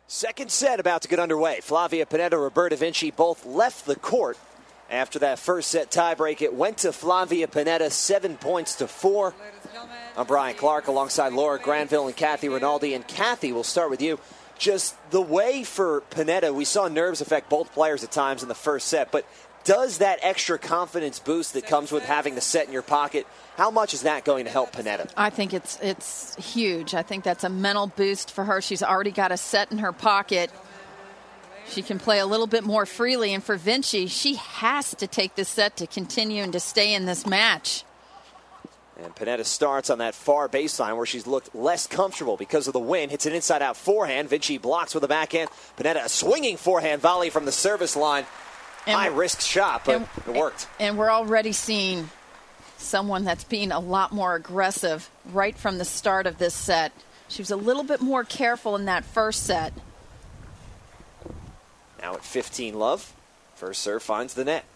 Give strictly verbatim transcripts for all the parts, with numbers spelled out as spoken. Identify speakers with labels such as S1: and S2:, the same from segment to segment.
S1: Second set about to get underway. Flavia Pennetta, Roberta Vinci both left the court after that first set tiebreak. It went to Flavia Pennetta, seven points to four. I'm Brian Clark alongside Laura Granville and Kathy Rinaldi. And Kathy, we'll start with you. Just the way for Pennetta, we saw nerves affect both players at times in the first set, but does that extra confidence boost that comes with having the set in your pocket, how much is that going to help Pennetta?
S2: I think it's it's huge. I think that's a mental boost for her. She's already got a set in her pocket. She can play a little bit more freely. And for Vinci, she has to take this set to continue and to stay in this match.
S1: And Pennetta starts on that far baseline where she's looked less comfortable because of the wind. Hits an inside-out forehand. Vinci blocks with a backhand. Pennetta a swinging forehand volley from the service line. High-risk shot, but
S2: and,
S1: it worked.
S2: And we're already seeing someone that's being a lot more aggressive right from the start of this set. She was a little bit more careful in that first set.
S1: Now at fifteen love, first serve finds the net.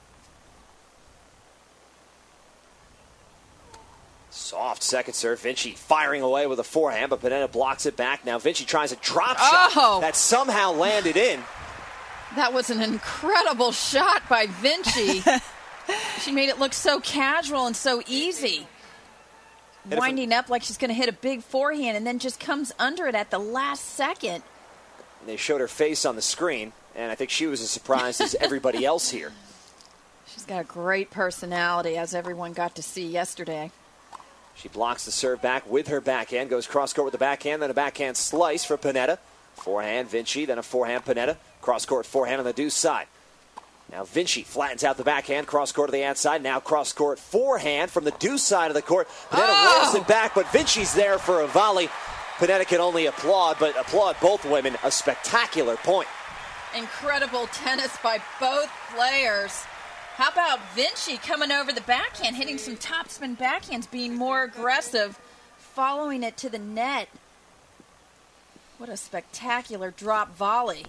S1: Soft second serve. Vinci firing away with a forehand, but Pennetta blocks it back. Now Vinci tries a drop
S2: oh.
S1: shot that somehow landed in.
S2: That was an incredible shot by Vinci. She made it look so casual and so easy. Winding up like she's going to hit a big forehand and then just comes under it at the last second.
S1: And they showed her face on the screen, and I think she was as surprised as everybody else here.
S2: She's got a great personality, as everyone got to see yesterday.
S1: She blocks the serve back with her backhand, goes cross-court with the backhand, then a backhand slice for Pennetta. Forehand Vinci, then a forehand Pennetta. Cross-court forehand on the deuce side. Now Vinci flattens out the backhand, cross-court to the outside. Now cross-court forehand from the deuce side of the court. Pennetta
S2: oh!
S1: rolls it back, but Vinci's there for a volley. Pennetta can only applaud, but applaud both women. A spectacular point.
S2: Incredible tennis by both players. How about Vinci coming over the backhand, hitting some topspin backhands, being more aggressive, following it to the net. What a spectacular drop volley.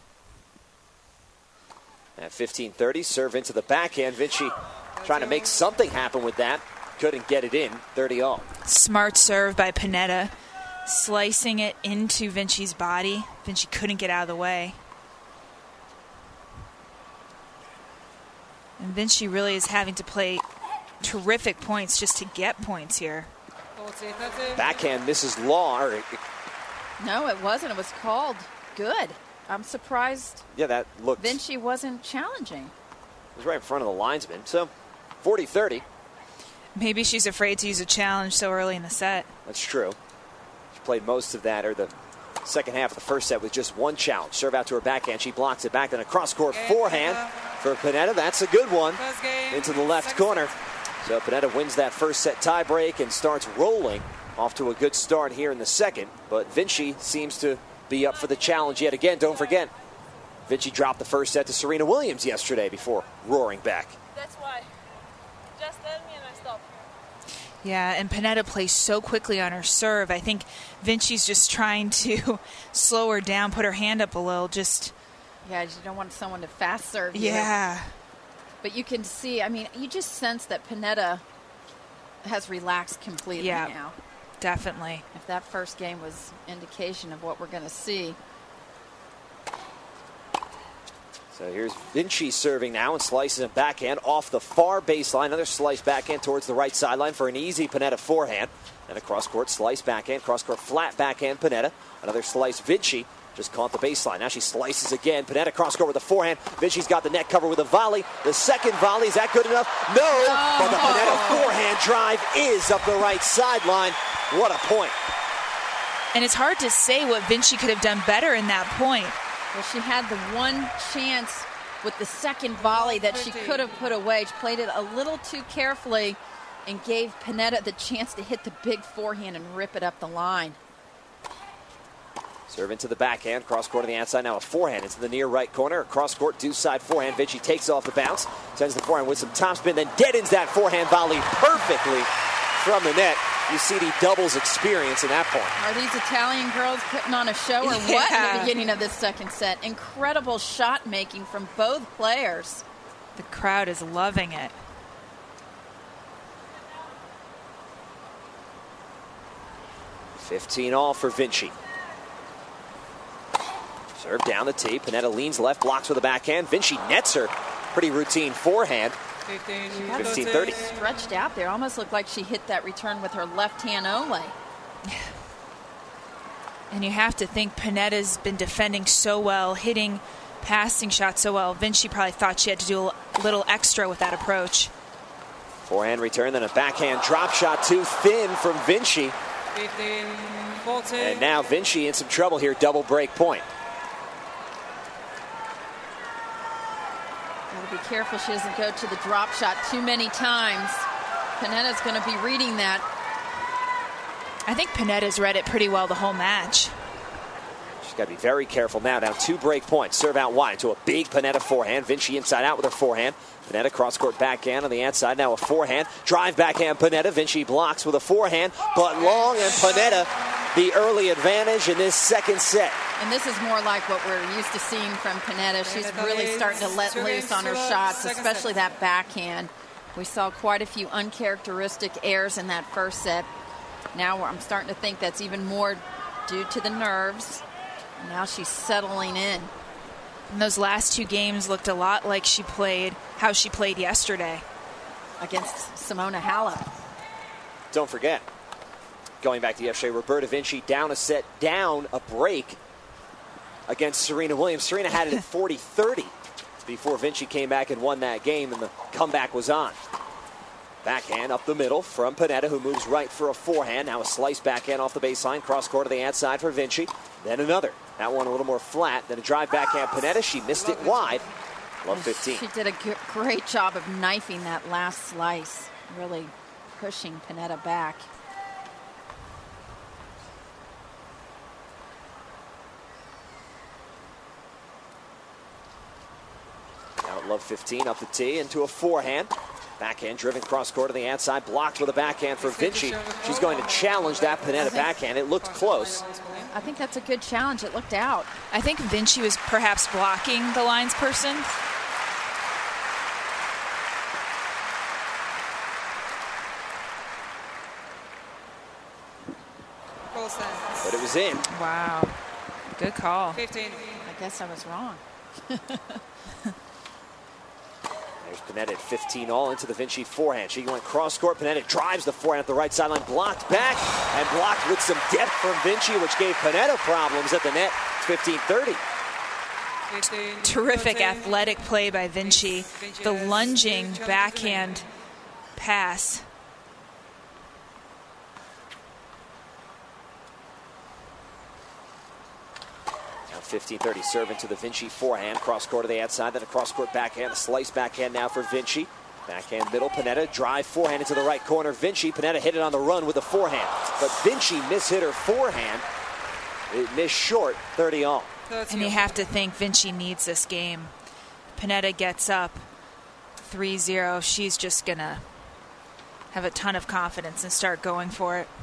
S1: At fifteen thirty, serve into the backhand. Vinci trying to make something happen with that. Couldn't get it in. thirty all.
S3: Smart serve by Pennetta. Slicing it into Vinci's body. Vinci couldn't get out of the way. And Vinci really is having to play terrific points just to get points here.
S1: Backhand misses Law.
S2: No, it wasn't. It was called good. I'm surprised.
S1: Yeah, that looked.
S2: Vinci wasn't challenging.
S1: It was right in front of the linesman. So, forty thirty.
S3: Maybe she's afraid to use a challenge so early in the set.
S1: That's true. She played most of that, or the second half of the first set, with just one challenge. Serve out to her backhand. She blocks it back. Then a cross-court forehand for Pennetta. That's a good one into the left corner. So Pennetta wins that first set tiebreak and starts rolling. Off to a good start here in the second, but Vinci seems to be up for the challenge yet again. Don't forget, Vinci dropped the first set to Serena Williams yesterday before roaring back.
S4: That's why. Just tell me and I stop.
S3: Yeah, and Pennetta plays so quickly on her serve. I think Vinci's just trying to slow her down, put her hand up a little. Just
S2: yeah, you don't want someone to fast serve you.
S3: Yeah.
S2: But you can see, I mean, you just sense that Pennetta has relaxed completely
S3: yeah.
S2: now.
S3: Definitely.
S2: If that first game was indication of what we're going to see.
S1: So here's Vinci serving now and slices a backhand off the far baseline. Another slice backhand towards the right sideline for an easy Pennetta forehand. And a cross-court slice backhand, cross-court flat backhand Pennetta. Another slice Vinci. Just caught the baseline. Now she slices again. Pennetta cross-court with a forehand. Vinci's got the net cover with a volley. The second volley, is that good enough? No!
S2: Oh.
S1: But the Pennetta forehand drive is up the right sideline. What a point.
S3: And it's hard to say what Vinci could have done better in that point.
S2: Well, she had the one chance with the second volley that she could have put away. She played it a little too carefully and gave Pennetta the chance to hit the big forehand and rip it up the line.
S1: Serve into the backhand, cross-court on the outside. Now a forehand into the near right corner. A cross-court, deuce side forehand. Vinci takes off the bounce, sends the forehand with some topspin, then deadens that forehand volley perfectly from the net. You see the doubles experience in that point.
S2: Are these Italian girls putting on a show or
S3: yeah.
S2: what in the beginning of this second set? Incredible shot making from both players.
S3: The crowd is loving it.
S1: fifteen all for Vinci. Serve down the tee. Panetta leans left, blocks with a backhand. Vinci nets her. Pretty routine forehand. fifteen thirty.
S2: Stretched out there. Almost looked like she hit that return with her left hand only.
S3: And you have to think Panetta's been defending so well, hitting passing shots so well. Vinci probably thought she had to do a little extra with that approach.
S1: Forehand return, then a backhand drop shot too thin from Vinci.
S5: fifteen fourteen.
S1: And now Vinci in some trouble here, double break point.
S2: Got to be careful she doesn't go to the drop shot too many times. Panetta's going to be reading that.
S3: I think Panetta's read it pretty well the whole match.
S1: She's got to be very careful now. Down two break points. Serve out wide to a big Panetta forehand. Vinci inside out with her forehand. Panetta cross-court backhand on the outside. Now a forehand. Drive backhand Panetta. Vinci blocks with a forehand. But long, and Panetta the early advantage in this second set.
S2: And this is more like what we're used to seeing from Panetta. She's really starting to let loose on her shots, especially that backhand. We saw quite a few uncharacteristic errors in that first set. Now I'm starting to think that's even more due to the nerves. Now she's settling in.
S3: And those last two games looked a lot like she played, how she played yesterday.
S2: Against Simona Halep.
S1: Don't forget, going back to yesterday, Roberta Vinci down a set, down a break against Serena Williams. Serena had it at forty thirty before Vinci came back and won that game, and the comeback was on. Backhand up the middle from Panetta, who moves right for a forehand. Now a slice backhand off the baseline, cross court to the outside for Vinci. Then another. That one a little more flat. Then a drive backhand Panetta. She missed it wide. Love fifteen.
S2: She did a g- great job of knifing that last slice, really pushing Panetta back.
S1: Now at love fifteen, up the tee into a forehand. Backhand driven cross court to the outside, blocked with a backhand for Vinci. She's going to challenge that Panetta backhand. It looked close.
S2: I think that's a good challenge. It looked out.
S3: I think Vinci was perhaps blocking the lines person.
S1: But it was in.
S3: Wow. Good call.
S5: fifteen.
S2: I guess I was wrong.
S1: There's Panetta at fifteen all into the Vinci forehand. She went cross court. Panetta drives the forehand at the right sideline, blocked back, and blocked with some depth from Vinci, which gave Panetta problems at the net. It's fifteen thirty.
S3: Terrific athletic play by Vinci. The lunging backhand pass.
S1: fifteen thirty serve into the Vinci forehand. Cross court to the outside, then a cross court backhand. A slice backhand now for Vinci. Backhand middle, Panetta drive forehand into the right corner. Vinci, Panetta hit it on the run with the forehand. But Vinci mishit her forehand. It missed short, thirty all.
S3: And you have to think Vinci needs this game. Panetta gets up three zero. She's just going to have a ton of confidence and start going for it.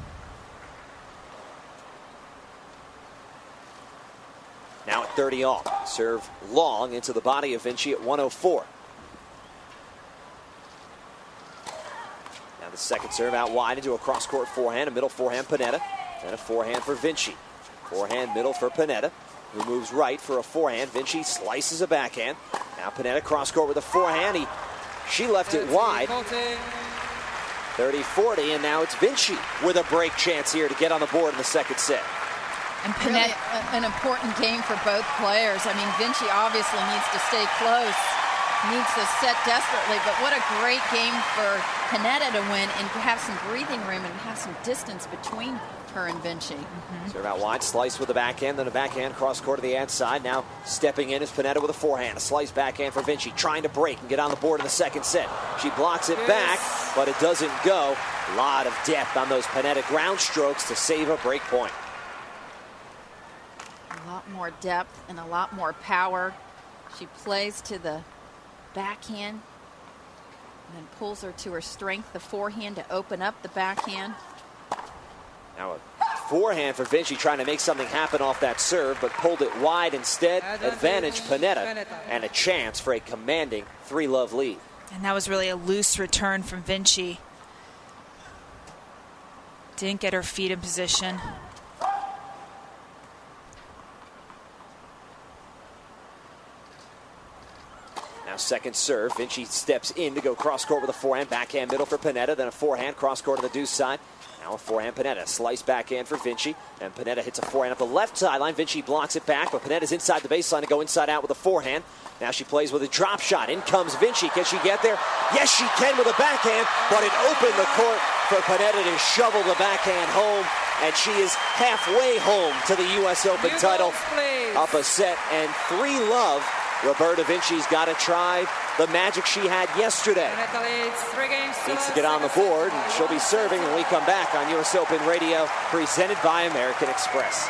S1: Now at thirty all. Serve long into the body of Vinci at one oh four. Now the second serve out wide into a cross-court forehand, a middle forehand Panetta, and a forehand for Vinci. Forehand middle for Panetta, who moves right for a forehand. Vinci slices a backhand. Now Panetta cross-court with a forehand. He, she left it wide. thirty forty, and now it's Vinci with a break chance here to get on the board in the second set.
S2: And Panetta, really a, an important game for both players. I mean, Vinci obviously needs to stay close, needs to set desperately, but what a great game for Panetta to win and to have some breathing room and have some distance between her and Vinci.
S1: Mm-hmm. Serve out wide, slice with a backhand, then a backhand cross court to the outside. Now stepping in is Panetta with a forehand, a slice backhand for Vinci, trying to break and get on the board in the second set. She blocks it back, but it doesn't go. A lot of depth on those Panetta ground strokes to save a break point.
S2: A lot more depth and a lot more power. She plays to the backhand and then pulls her to her strength, the forehand, to open up the backhand.
S1: Now a forehand for Vinci, trying to make something happen off that serve, but pulled it wide instead. Advantage Panetta, and a chance for a commanding three-love lead.
S3: And that was really a loose return from Vinci. Didn't get her feet in position.
S1: Now second serve. Vinci steps in to go cross court with a forehand. Backhand middle for Panetta. Then a forehand cross court to the deuce side. Now a forehand Panetta. Slice backhand for Vinci. And Panetta hits a forehand up the left sideline. Vinci blocks it back, but Panetta's inside the baseline to go inside out with a forehand. Now she plays with a drop shot. In comes Vinci. Can she get there? Yes, she can with a backhand, but it opened the court for Panetta to shovel the backhand home. And she is halfway home to the U S Open title. Up a set and three love. Roberta Vinci's got to try the magic she had yesterday. Needs to get on the board, and she'll be serving when we come back on U S Open Radio, presented by American Express.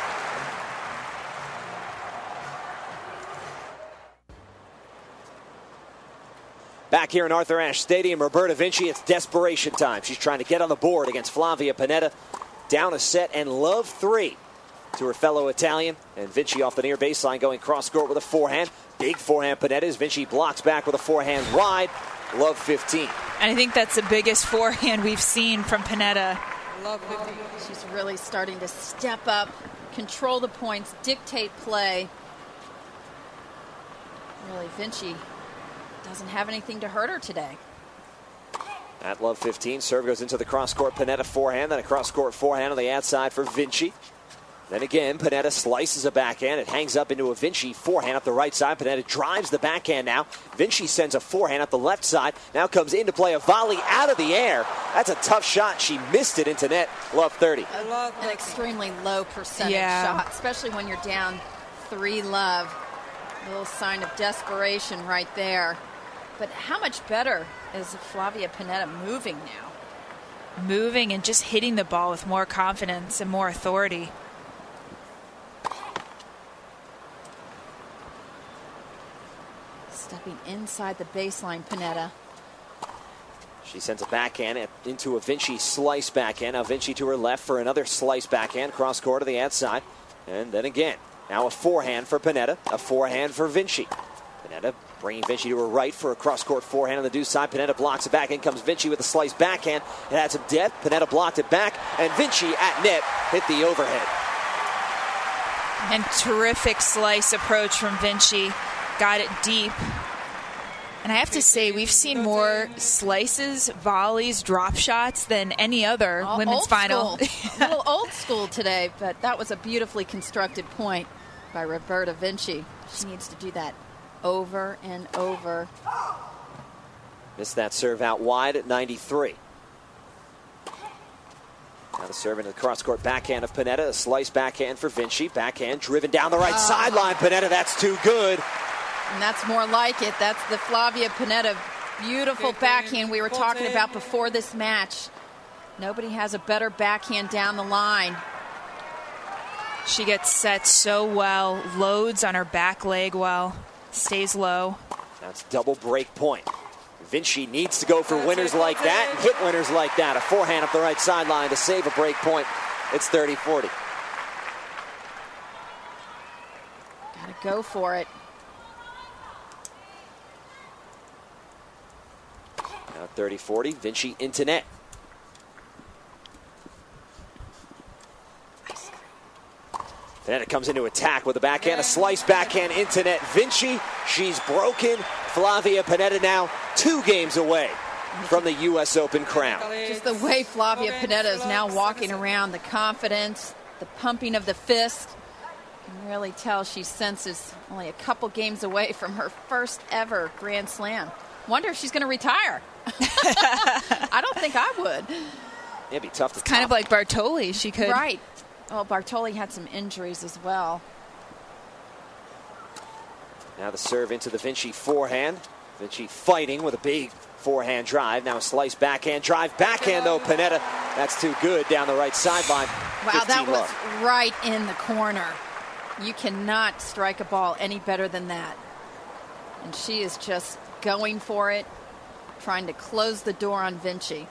S1: Back here in Arthur Ashe Stadium, Roberta Vinci, it's desperation time. She's trying to get on the board against Flavia Panetta. Down a set and love three to her fellow Italian. And Vinci off the near baseline going cross court with a forehand. Big forehand Panetta. Vinci blocks back with a forehand wide. Love fifteen.
S3: And I think that's the biggest forehand we've seen from Panetta.
S2: Love fifteen. She's really starting to step up, control the points, dictate play. Really, Vinci doesn't have anything to hurt her today.
S1: At love fifteen, serve goes into the cross-court Panetta forehand, then a cross-court forehand on the outside for Vinci. Then again, Panetta slices a backhand. It hangs up into a Vinci forehand up the right side. Panetta drives the backhand now. Vinci sends a forehand up the left side. Now comes into play a volley out of the air. That's a tough shot. She missed it into net. Love thirty.
S2: An extremely low percentage
S3: yeah.
S2: shot, especially when you're down three love. A little sign of desperation right there. But how much better is Flavia Panetta moving now?
S3: Moving and just hitting the ball with more confidence and more authority.
S2: Stepping inside the baseline, Panetta.
S1: She sends a backhand into a Vinci slice backhand. Now Vinci to her left for another slice backhand. Cross court to the outside. And then again. Now a forehand for Panetta. A forehand for Vinci. Panetta bringing Vinci to her right for a cross-court forehand on the deuce side. Panetta blocks it back. In comes Vinci with a slice backhand. It had some depth. Panetta blocked it back. And Vinci at net hit the overhead.
S3: And terrific slice approach from Vinci. Got it deep. And I have to say, we've seen more slices, volleys, drop shots than any other
S2: All
S3: women's
S2: old
S3: final.
S2: School. A little old school today, but that was a beautifully constructed point by Roberta Vinci. She needs to do that over and over.
S1: Missed that serve out wide at ninety-three. Now the serve into the cross-court backhand of Panetta. A slice backhand for Vinci. Backhand driven down the right oh. sideline. Panetta, that's too good.
S2: And that's more like it. That's the Flavia Panetta beautiful backhand we were talking about before this match. Nobody has a better backhand down the line.
S3: She gets set so well, loads on her back leg well, stays low.
S1: That's double break point. Vinci needs to go for winners like that and hit winners like that. A forehand up the right sideline to save a break point. It's thirty forty.
S2: Gotta go for it.
S1: Now thirty forty, Vinci into net. Panetta comes into attack with a backhand, a slice backhand into net. Vinci, she's broken. Flavia Panetta now two games away from the U S Open crown.
S2: Just the way Flavia Panetta is now walking around, the confidence, the pumping of the fist. You can really tell she senses only a couple games away from her first ever Grand Slam. Wonder if she's going to retire. I don't think I would.
S1: It'd be tough to
S3: It's kind of like Bartoli. She could.
S2: Right. Well, Bartoli had some injuries as well.
S1: Now the serve into the Vinci forehand. Vinci fighting with a big forehand drive. Now a slice backhand drive. Backhand, though, Panetta. That's too good down the right sideline.
S2: Wow, that was
S1: love.
S2: right in the corner. You cannot strike a ball any better than that. And she is just going for it, trying to close the door on Vinci.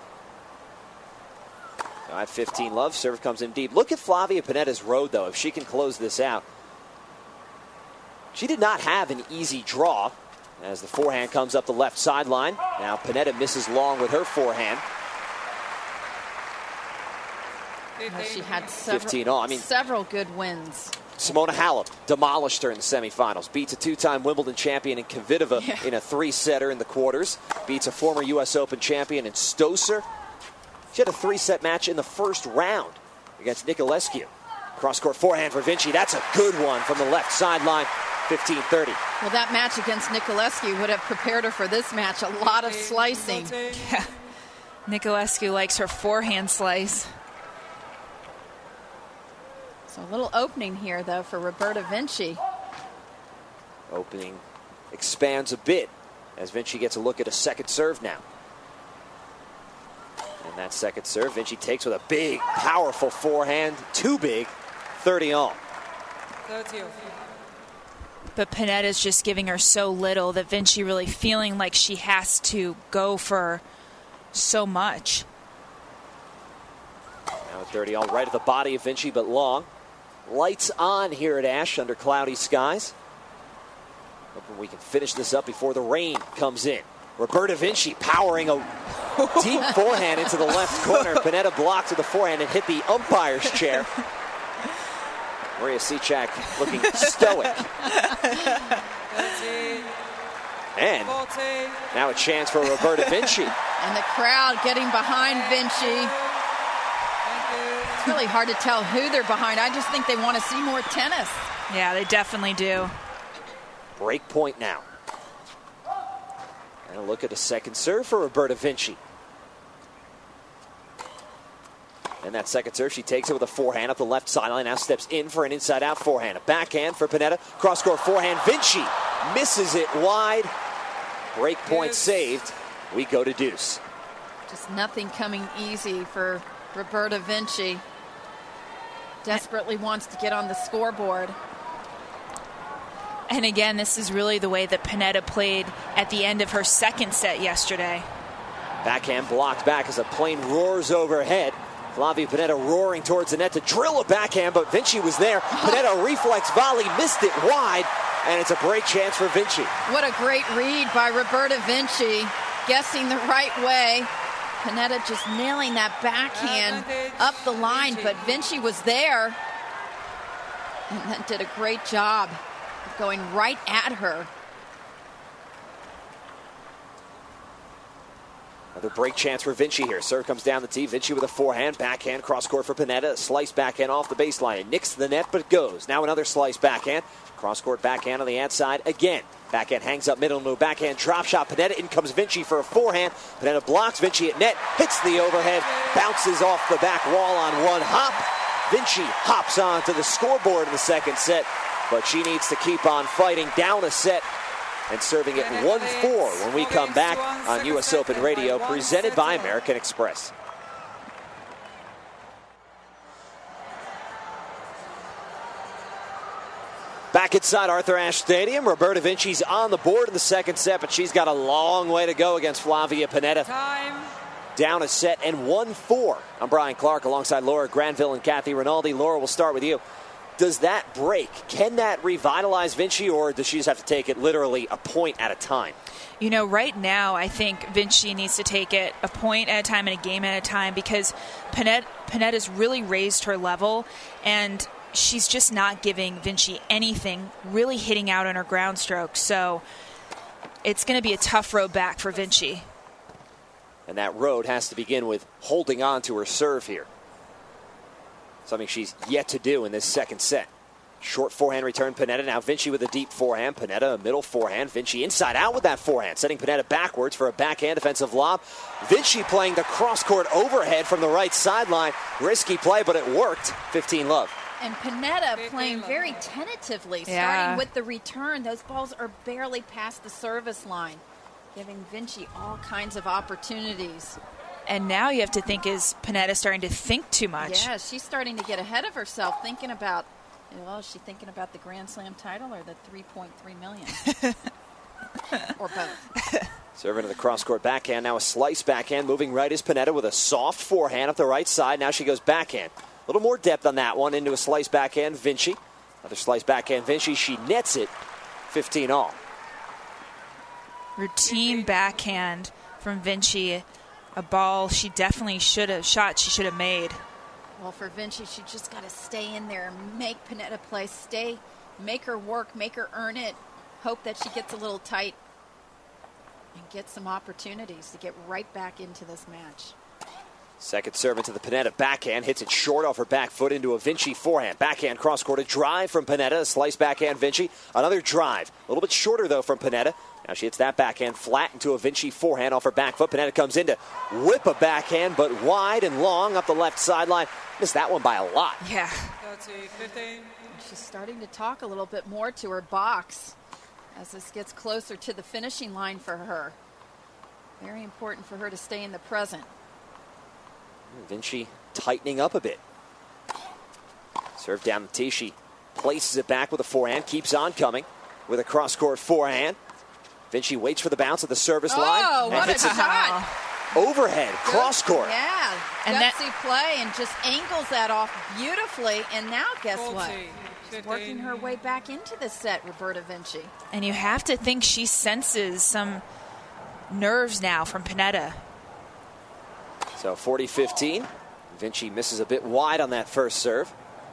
S1: At fifteen love, serve comes in deep. Look at Flavia Panetta's road, though, if she can close this out. She did not have an easy draw as the forehand comes up the left sideline. Now Panetta misses long with her forehand.
S2: Well, she had several,
S1: fifteen all. I mean,
S2: several good wins.
S1: Simona Halep demolished her in the semifinals. Beats a two-time Wimbledon champion in Kvitova yeah. in a three-setter in the quarters. Beats a former U S Open champion in Stosur. She had a three-set match in the first round against Nicolescu. Cross-court forehand for Vinci. That's a good one from the left sideline. fifteen thirty.
S2: Well, that match against Nicolescu would have prepared her for this match. A lot of slicing.
S3: Yeah. Nicolescu likes her forehand slice.
S2: So a little opening here, though, for Roberta Vinci.
S1: Opening expands a bit as Vinci gets a look at a second serve now. And that second serve, Vinci takes with a big, powerful forehand. Too big, thirty all.
S5: thirty.
S3: But Panetta's just giving her so little that Vinci really feeling like she has to go for so much.
S1: Now thirty all right at the body of Vinci, but long. Lights on here at Ashe under cloudy skies. Hoping we can finish this up before the rain comes in. Roberta Vinci powering a deep forehand into the left corner. Pennetta blocked with the forehand and hit the umpire's chair. Maria Cicak looking stoic. And now a chance for Roberta Vinci.
S2: And the crowd getting behind Vinci. It's really hard to tell who they're behind. I just think they want to see more tennis.
S3: Yeah, they definitely do.
S1: Break point now. And a look at a second serve for Roberta Vinci. And that second serve, she takes it with a forehand up the left sideline. Now steps in for an inside-out forehand. A backhand for Pennetta. Cross-court forehand. Vinci misses it wide. Break point saved. We go to deuce.
S2: Just nothing coming easy for Roberta Vinci. Desperately wants to get on the scoreboard.
S3: And again, this is really the way that Pennetta played at the end of her second set yesterday.
S1: Backhand blocked back as a plane roars overhead. Flavia Pennetta roaring towards the net to drill a backhand, but Vinci was there. Pennetta reflex volley, missed it wide, and it's a break chance for Vinci.
S2: What a great read by Roberta Vinci, guessing the right way. Pennetta just nailing that backhand up the line, but Vinci was there and then did a great job of going right at her.
S1: Another break chance for Vinci here. Serve comes down the tee. Vinci with a forehand. Backhand cross-court for Pennetta. A slice backhand off the baseline. It nicks the net, but goes. Now another slice backhand. Cross-court backhand on the outside again. Backhand hangs up middle, no backhand drop shot. Pennetta, in comes Vinci for a forehand. Pennetta blocks Vinci at net. Hits the overhead. Bounces off the back wall on one hop. Vinci hops on to the scoreboard in the second set, but she needs to keep on fighting. Down a set. And serving it one four when we come back on U S Open Radio, presented by American Express. Back inside Arthur Ashe Stadium, Roberta Vinci's on the board in the second set, but she's got a long way to go against Flavia Pennetta.
S5: Time.
S1: Down a set and one four. I'm Brian Clark alongside Laura Granville and Kathy Rinaldi. Laura, we'll start with you. Does that break, can that revitalize Vinci, or does she just have to take it literally a point at a time?
S3: You know, right now, I think Vinci needs to take it a point at a time and a game at a time, because Pennetta, Pennetta's really raised her level, and she's just not giving Vinci anything, really hitting out on her ground stroke. So it's going to be a tough road back for Vinci.
S1: And that road has to begin with holding on to her serve here. Something she's yet to do in this second set. Short forehand return, Pennetta. Now Vinci with a deep forehand. Pennetta, a middle forehand. Vinci inside out with that forehand, setting Pennetta backwards for a backhand defensive lob. Vinci playing the cross-court overhead from the right sideline. Risky play, but it worked. fifteen love.
S2: And Pennetta playing very tentatively, starting
S3: yeah.
S2: with the return. Those balls are barely past the service line, giving Vinci all kinds of opportunities.
S3: And now you have to think, is Pennetta starting to think too much?
S2: Yeah, she's starting to get ahead of herself, thinking about, well, is she thinking about the Grand Slam title or the three point three million dollars? Or both.
S1: Serving to the cross-court backhand. Now a slice backhand. Moving right is Pennetta with a soft forehand up the right side. Now she goes backhand. A little more depth on that one into a slice backhand. Vinci. Another slice backhand. Vinci. She nets it. fifteen all.
S3: Routine backhand from Vinci. A ball she definitely should have shot, she should have made.
S2: Well, for Vinci, she just got to stay in there and make Pennetta play. Stay, make her work, make her earn it. Hope that she gets a little tight and get some opportunities to get right back into this match.
S1: Second serve into the Pennetta backhand. Hits it short off her back foot into a Vinci forehand. Backhand cross-court. A drive from Pennetta. A slice backhand Vinci. Another drive. A little bit shorter, though, from Pennetta. Now she hits that backhand flat into a Vinci forehand off her back foot. Pennetta comes in to whip a backhand, but wide and long up the left sideline. Missed that one by a lot.
S3: Yeah.
S2: She's starting to talk a little bit more to her box as this gets closer to the finishing line for her. Very important for her to stay in the present.
S1: Vinci tightening up a bit. Serve down the tee. She places it back with a forehand. Keeps on coming with a cross-court forehand. Vinci waits for the bounce at the service
S2: oh,
S1: line.
S2: Oh, what a shot.
S1: Overhead, cross-court.
S2: Yeah,
S3: and
S2: gutsy
S3: that
S2: play and just angles that off beautifully. And now guess what? She's working her way back into the set, Roberta Vinci.
S3: And you have to think she senses some nerves now from Pennetta.
S1: So forty fifteen. Vinci misses a bit wide on that first serve.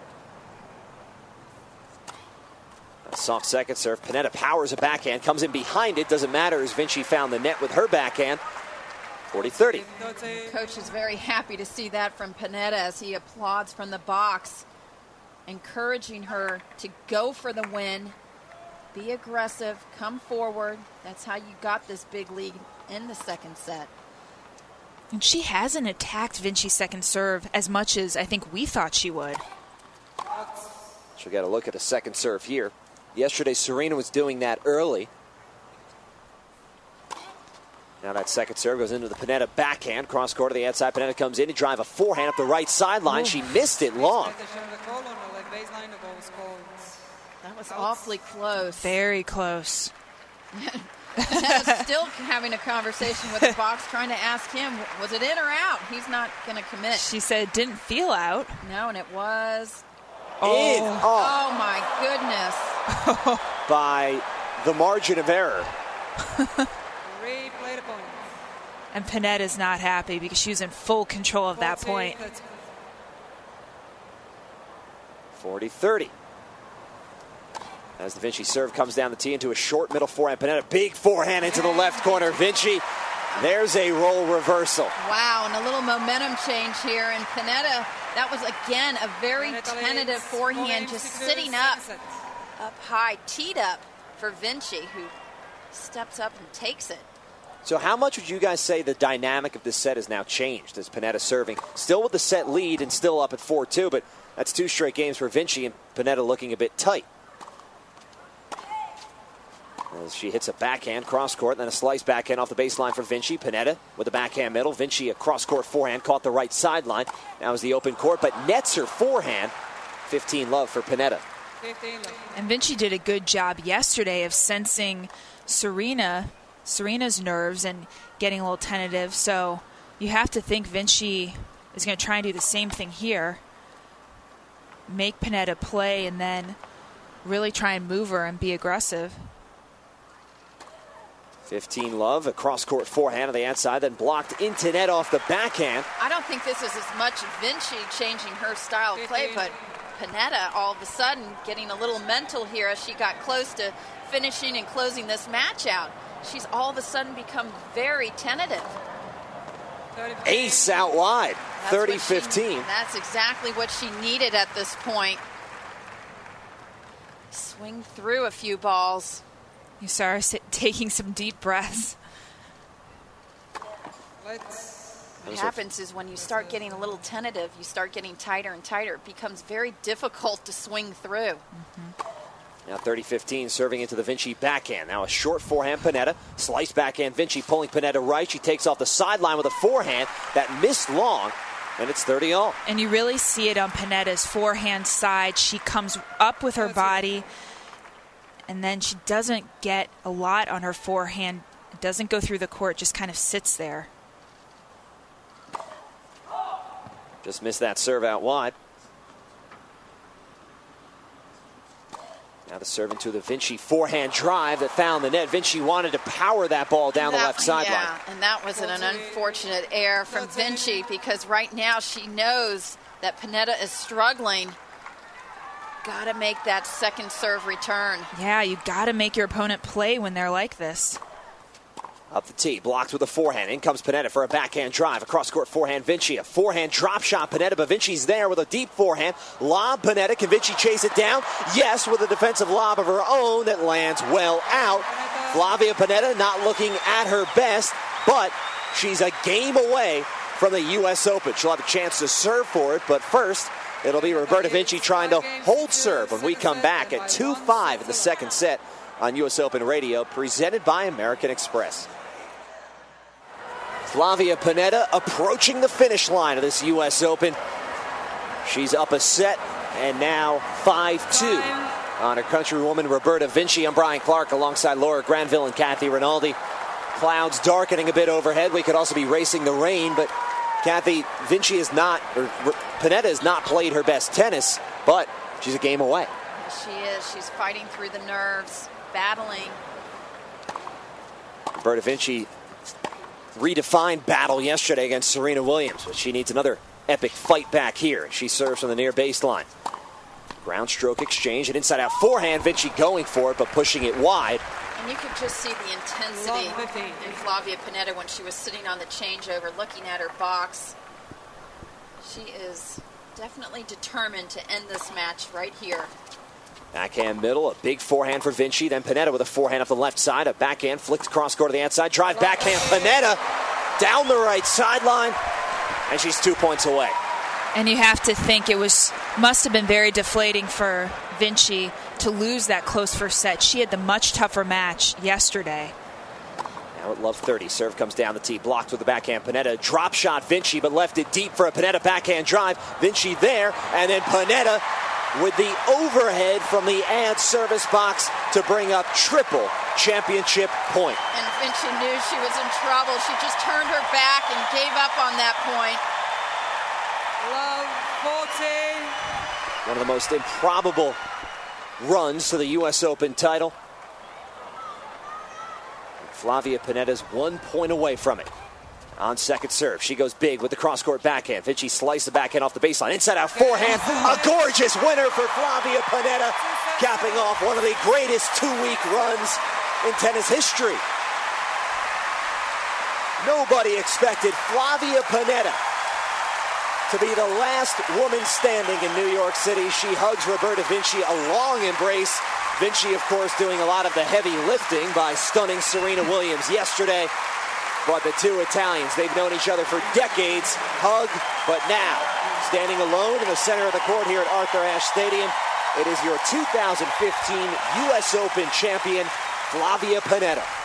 S1: A soft second serve. Pennetta powers a backhand, comes in behind it. Doesn't matter as Vinci found the net with her backhand. forty thirty.
S2: Coach is very happy to see that from Pennetta as he applauds from the box, encouraging her to go for the win, be aggressive, come forward. That's how you got this big lead in the second set.
S3: And she hasn't attacked Vinci's second serve as much as I think we thought she would.
S1: She'll get a look at a second serve here. Yesterday, Serena was doing that early. Now that second serve goes into the Pennetta backhand. Cross court to the outside. Pennetta comes in to drive a forehand up the right sideline. Ooh. She missed it long.
S2: That was awfully close.
S3: Very close.
S2: Still having a conversation with the box, trying to ask him, was it in or out? He's not going to commit.
S3: She said it didn't feel out.
S2: No, and it was
S1: in.
S2: Oh, oh my goodness.
S1: By the margin of error.
S3: And Pannetta's not happy because she was in full control of that point.
S1: forty thirty. As the Vinci serve comes down the tee into a short middle forehand. Pennetta, big forehand into the left corner. Vinci, there's a role reversal.
S2: Wow, and a little momentum change here. And Pennetta, that was, again, a very tentative forehand, just sitting up, up high, teed up for Vinci, who steps up and takes it.
S1: So how much would you guys say the dynamic of this set has now changed as Pennetta serving? Still with the set lead and still up at four two, but that's two straight games for Vinci and Pennetta looking a bit tight. As she hits a backhand cross-court, then a slice backhand off the baseline for Vinci. Pennetta with a backhand middle. Vinci a cross-court forehand, caught the right sideline. Now is the open court, but nets her forehand. fifteen love for Pennetta.
S3: And Vinci did a good job yesterday of sensing Serena, Serena's nerves and getting a little tentative. So you have to think Vinci is going to try and do the same thing here. Make Pennetta play and then really try and move her and be aggressive.
S1: fifteen love, a cross-court forehand on the outside, then blocked into net off the backhand.
S2: I don't think this is as much Vinci changing her style of play, but Pennetta all of a sudden getting a little mental here as she got close to finishing and closing this match out. She's all of a sudden become very tentative.
S1: Ace out wide, thirty fifteen.
S2: That's exactly what she needed at this point. Swing through a few balls.
S3: You saw her sit, taking some deep breaths.
S2: What happens is when you start getting a little tentative, you start getting tighter and tighter. It becomes very difficult to swing through.
S3: Mm-hmm.
S1: Now thirty fifteen, serving into the Vinci backhand. Now a short forehand, Pennetta. Slice backhand, Vinci pulling Pennetta right. She takes off the sideline with a forehand that missed long, and it's thirty all.
S3: And you really see it on Pannetta's forehand side. She comes up with her body, and then she doesn't get a lot on her forehand. It doesn't go through the court, just kind of sits there.
S1: Just missed that serve out wide. Now the serve into the Vinci forehand drive that found the net. Vinci wanted to power that ball down
S2: that,
S1: the left sideline.
S2: Yeah, and that was an, an unfortunate error from Vinci because right now she knows that Pennetta is struggling. Got to make that second serve return.
S3: Yeah, you got to make your opponent play when they're like this.
S1: Up the tee, blocked with a forehand. In comes Pennetta for a backhand drive. Across court forehand, Vinci. A forehand drop shot, Pennetta, but Vinci's there with a deep forehand. Lob, Pennetta. Can Vinci chase it down? Yes, with a defensive lob of her own that lands well out. Flavia Pennetta not looking at her best, but she's a game away from the U S Open. She'll have a chance to serve for it, but first, it'll be Roberta Vinci trying to hold serve when we come back at two five in the second set on U S Open Radio, presented by American Express. Flavia Pennetta approaching the finish line of this U S Open. She's up a set and now five two on her countrywoman Roberta Vinci. I'm Brian Clark alongside Laura Granville and Kathy Rinaldi. Clouds darkening a bit overhead. We could also be racing the rain, but Kathy, Vinci is not, or Pennetta has not played her best tennis, but she's a game away.
S2: She is. She's fighting through the nerves, battling.
S1: Roberta Vinci redefined battle yesterday against Serena Williams, but she needs another epic fight back here. She serves from the near baseline. Ground stroke exchange, an inside-out forehand. Vinci going for it, but pushing it wide.
S2: And you could just see the intensity in Flavia Pennetta when she was sitting on the changeover, looking at her box. She is definitely determined to end this match right here.
S1: Backhand middle, a big forehand for Vinci. Then Pennetta with a forehand up the left side. A backhand flicked cross court to the outside. Drive backhand. Pennetta down the right sideline. And she's two points away.
S3: And you have to think it was must have been very deflating for Vinci to lose that close first set. She had the much tougher match yesterday.
S1: Now at love thirty. Serve comes down the tee. Blocked with the backhand. Pennetta drop shot Vinci, but left it deep for a Pennetta backhand drive. Vinci there. And then Pennetta with the overhead from the ad service box to bring up triple championship point.
S2: And Vinci knew she was in trouble. She just turned her back and gave up on that point.
S5: Love fourteen.
S1: One of the most improbable runs to the U S Open title. Flavia Pennetta's one point away from it. On second serve, she goes big with the cross-court backhand. Vinci sliced the backhand off the baseline. Inside-out forehand. A gorgeous winner for Flavia Pennetta, capping off one of the greatest two-week runs in tennis history. Nobody expected Flavia Pennetta to be the last woman standing in New York City. She hugs Roberta Vinci, a long embrace. Vinci, of course, doing a lot of the heavy lifting by stunning Serena Williams yesterday. But the two Italians, they've known each other for decades, hug, but now, standing alone in the center of the court here at Arthur Ashe Stadium, it is your two thousand fifteen U S Open champion, Flavia Pennetta.